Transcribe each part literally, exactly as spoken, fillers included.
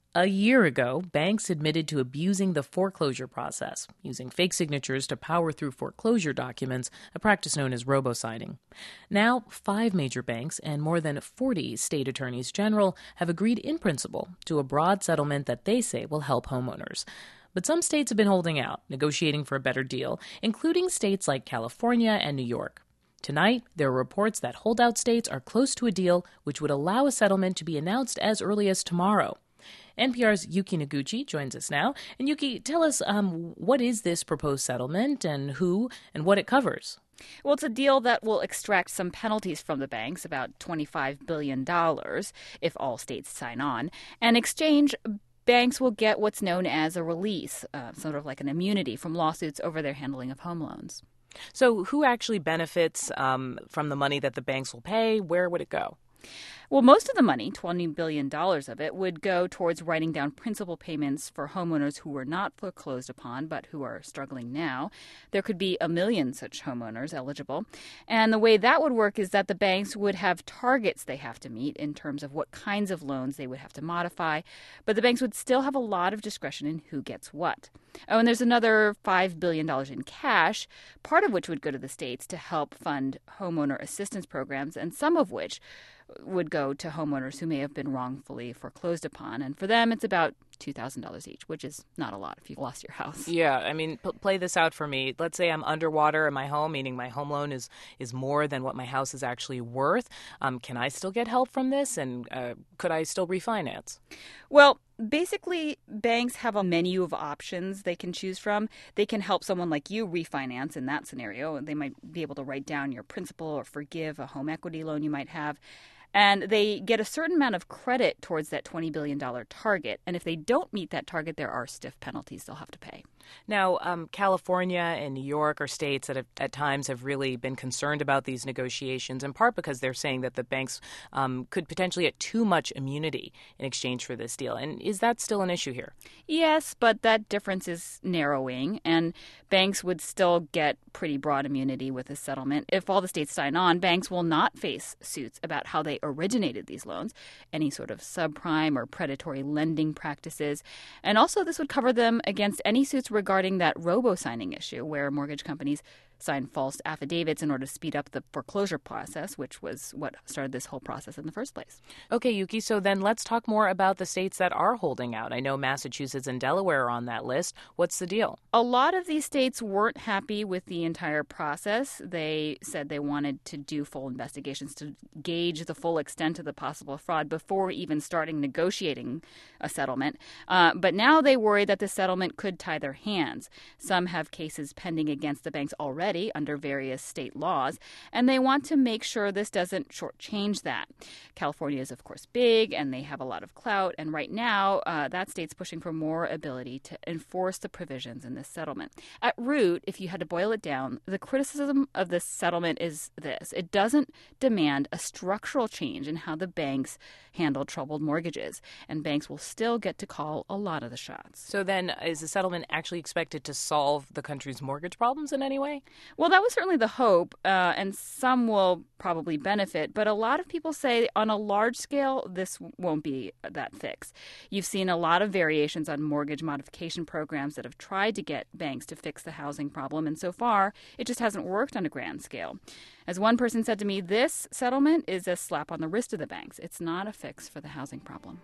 A year ago, banks admitted to abusing the foreclosure process, using fake signatures to power through foreclosure documents, a practice known as robo-signing. Now, five major banks and more than forty state attorneys general have agreed in principle to a broad settlement that they say will help homeowners. But some states have been holding out, negotiating for a better deal, including states like California and New York. Tonight, there are reports that holdout states are close to a deal which would allow a settlement to be announced as early as tomorrow. N P R's Yuki Noguchi joins us now. And Yuki, tell us, um, what is this proposed settlement and who and what it covers? Well, it's a deal that will extract some penalties from the banks, about twenty-five billion dollars, if all states sign on. And in exchange, banks will get what's known as a release, uh, sort of like an immunity from lawsuits over their handling of home loans. So who actually benefits um, from the money that the banks will pay? Where would it go? Well, most of the money, twenty billion dollars of it, would go towards writing down principal payments for homeowners who were not foreclosed upon but who are struggling now. There could be a million such homeowners eligible. And the way that would work is that the banks would have targets they have to meet in terms of what kinds of loans they would have to modify. But the banks would still have a lot of discretion in who gets what. Oh, and there's another five billion dollars in cash, part of which would go to the states to help fund homeowner assistance programs, and some of which would go to homeowners who may have been wrongfully foreclosed upon. And for them, it's about two thousand dollars each, which is not a lot if you've lost your house. Yeah, I mean, p- play this out for me. Let's say I'm underwater in my home, meaning my home loan is, is more than what my house is actually worth. Um, can I still get help from this? And uh, could I still refinance? Well, basically, banks have a menu of options they can choose from. They can help someone like you refinance in that scenario. They might be able to write down your principal or forgive a home equity loan you might have. And they get a certain amount of credit towards that twenty billion dollars target. And if they don't meet that target, there are stiff penalties they'll have to pay. Now, um, California and New York are states that have, at times have really been concerned about these negotiations, in part because they're saying that the banks um, could potentially get too much immunity in exchange for this deal. And is that still an issue here? Yes, but that difference is narrowing, and banks would still get pretty broad immunity with this settlement. If all the states sign on, banks will not face suits about how they originated these loans, any sort of subprime or predatory lending practices. And also, this would cover them against any suits regarding that robo-signing issue, where mortgage companies sign false affidavits in order to speed up the foreclosure process, which was what started this whole process in the first place. Okay, Yuki, so then let's talk more about the states that are holding out. I know Massachusetts and Delaware are on that list. What's the deal? A lot of these states weren't happy with the entire process. They said they wanted to do full investigations to gauge the full extent of the possible fraud before even starting negotiating a settlement. Uh, but now they worry that the settlement could tie their hands. Some have cases pending against the banks already under various state laws, and they want to make sure this doesn't shortchange that. California is, of course, big, and they have a lot of clout, and right now uh, that state's pushing for more ability to enforce the provisions in this settlement. At root, if you had to boil it down, the criticism of this settlement is this: it doesn't demand a structural change in how the banks handle troubled mortgages, and banks will still get to call a lot of the shots. So then, is the settlement actually expected to solve the country's mortgage problems in any way? Well, that was certainly the hope, uh, and some will probably benefit. But a lot of people say on a large scale, this won't be that fix. You've seen a lot of variations on mortgage modification programs that have tried to get banks to fix the housing problem. And so far, it just hasn't worked on a grand scale. As one person said to me, this settlement is a slap on the wrist of the banks. It's not a fix for the housing problem.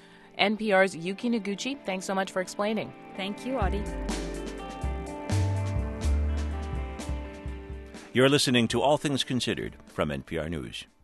N P R's Yuki Noguchi, thanks so much for explaining. Thank you, Audie. You're listening to All Things Considered from N P R News.